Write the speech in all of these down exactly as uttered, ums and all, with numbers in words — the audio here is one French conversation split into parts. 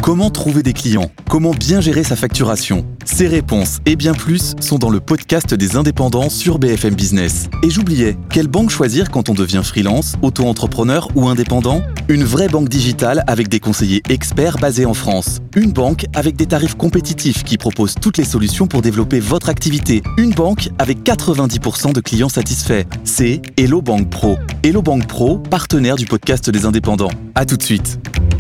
Comment trouver des clients ? Comment bien gérer sa facturation ? Ces réponses et bien plus sont dans le podcast des indépendants sur B F M Business. Et j'oubliais, quelle banque choisir quand on devient freelance, auto-entrepreneur ou indépendant ? Une vraie banque digitale avec des conseillers experts basés en France. Une banque avec des tarifs compétitifs qui propose toutes les solutions pour développer votre activité. Une banque avec quatre-vingt-dix pour cent de clients satisfaits. C'est Hello Bank Pro. Hello Bank Pro, partenaire du podcast des indépendants. À tout de suite.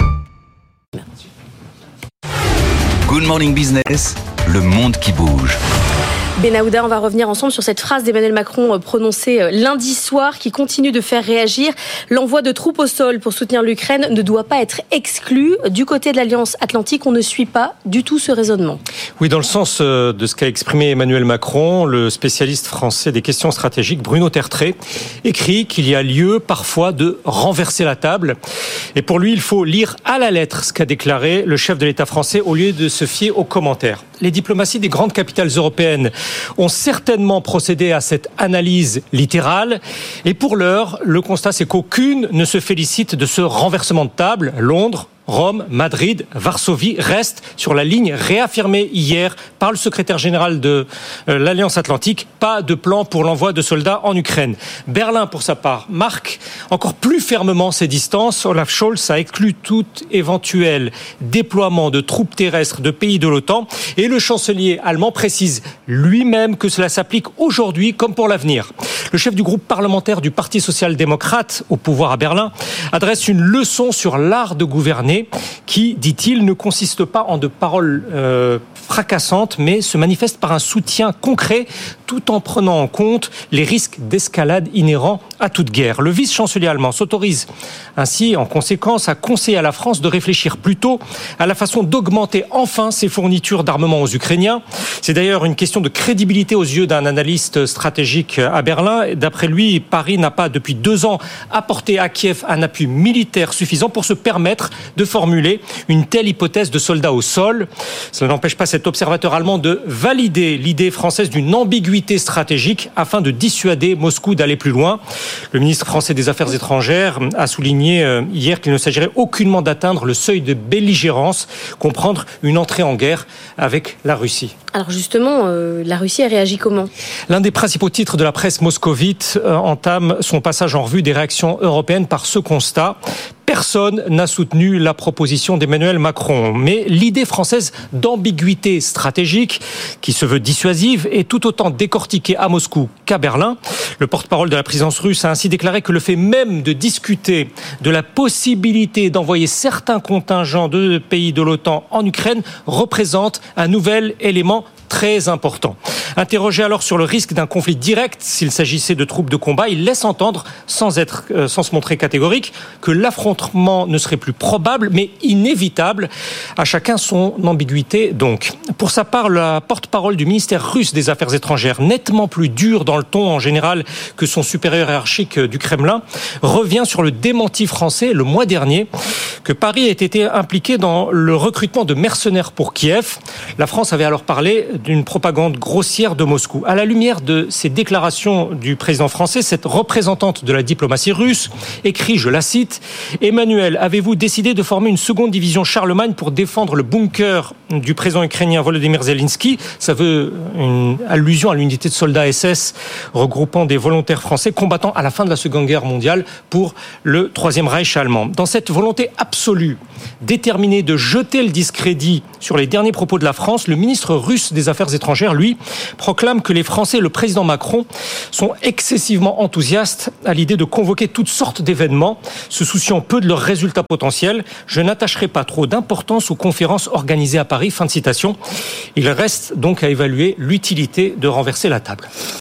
Good Morning Business, le monde qui bouge. Benahouda, on va revenir ensemble sur cette phrase d'Emmanuel Macron prononcée lundi soir qui continue de faire réagir. L'envoi de troupes au sol pour soutenir l'Ukraine ne doit pas être exclu. Du côté de l'Alliance Atlantique, on ne suit pas du tout ce raisonnement. Oui, dans le sens de ce qu'a exprimé Emmanuel Macron, le spécialiste français des questions stratégiques, Bruno Tertré, écrit qu'il y a lieu parfois de renverser la table. Et pour lui, il faut lire à la lettre ce qu'a déclaré le chef de l'État français au lieu de se fier aux commentaires. Les diplomaties des grandes capitales européennes ont certainement procédé à cette analyse littérale. Et pour l'heure, le constat, c'est qu'aucune ne se félicite de ce renversement de table. Londres, Rome, Madrid, Varsovie restent sur la ligne réaffirmée hier par le secrétaire général de l'Alliance Atlantique. Pas de plan pour l'envoi de soldats en Ukraine. Berlin, pour sa part, marque encore plus fermement ses distances. Olaf Scholz a exclu tout éventuel déploiement de troupes terrestres de pays de l'OTAN. Et le chancelier allemand précise lui-même que cela s'applique aujourd'hui comme pour l'avenir. Le chef du groupe parlementaire du Parti social-démocrate au pouvoir à Berlin adresse une leçon sur l'art de gouverner qui, dit-il, ne consiste pas en de paroles euh, fracassantes, mais se manifeste par un soutien concret tout en prenant en compte les risques d'escalade inhérents à toute guerre. Le vice-chancelier allemand s'autorise ainsi, en conséquence, à conseiller à la France de réfléchir plutôt à la façon d'augmenter enfin ses fournitures d'armement aux Ukrainiens. C'est d'ailleurs une question de crédibilité aux yeux d'un analyste stratégique à Berlin. D'après lui, Paris n'a pas, depuis deux ans, apporté à Kiev un appui militaire suffisant pour se permettre de formuler une telle hypothèse de soldats au sol. Cela n'empêche pas cet observateur allemand de valider l'idée française d'une ambiguïté stratégique afin de dissuader Moscou d'aller plus loin. Le ministre français des Affaires étrangères a souligné hier qu'il ne s'agirait aucunement d'atteindre le seuil de belligérance, comprendre une entrée en guerre avec la Russie. Alors justement, euh, la Russie a réagi comment ? L'un des principaux titres de la presse moscovite euh, entame son passage en revue des réactions européennes par ce constat. Personne n'a soutenu la proposition d'Emmanuel Macron. Mais l'idée française d'ambiguïté stratégique, qui se veut dissuasive, est tout autant décortiquée à Moscou qu'à Berlin. Le porte-parole de la présidence russe a ainsi déclaré que le fait même de discuter de la possibilité d'envoyer certains contingents de pays de l'OTAN en Ukraine représente un nouvel élément très important. Interrogé alors sur le risque d'un conflit direct s'il s'agissait de troupes de combat, il laisse entendre, sans être, euh, sans se montrer catégorique, que l'affrontement ne serait plus probable, mais inévitable. À chacun son ambiguïté, donc. Pour sa part, la porte-parole du ministère russe des Affaires étrangères, nettement plus dure dans le ton en général que son supérieur hiérarchique du Kremlin, revient sur le démenti français le mois dernier que Paris ait été impliqué dans le recrutement de mercenaires pour Kiev. La France avait alors parlé d'une propagande grossière de Moscou. À la lumière de ces déclarations du président français, cette représentante de la diplomatie russe écrit, je la cite, « Emmanuel, avez-vous décidé de former une seconde division Charlemagne pour défendre le bunker du président ukrainien Volodymyr Zelensky ?» Ça veut une allusion à l'unité de soldats S S regroupant des volontaires français combattant à la fin de la Seconde Guerre mondiale pour le Troisième Reich allemand. Dans cette volonté absolue, déterminée de jeter le discrédit sur les derniers propos de la France, le ministre russe des Affaires étrangères, lui, proclame que les Français et le président Macron sont excessivement enthousiastes à l'idée de convoquer toutes sortes d'événements, se souciant peu de leurs résultats potentiels. Je n'attacherai pas trop d'importance aux conférences organisées à Paris. Fin de citation. Il reste donc à évaluer l'utilité de renverser la table.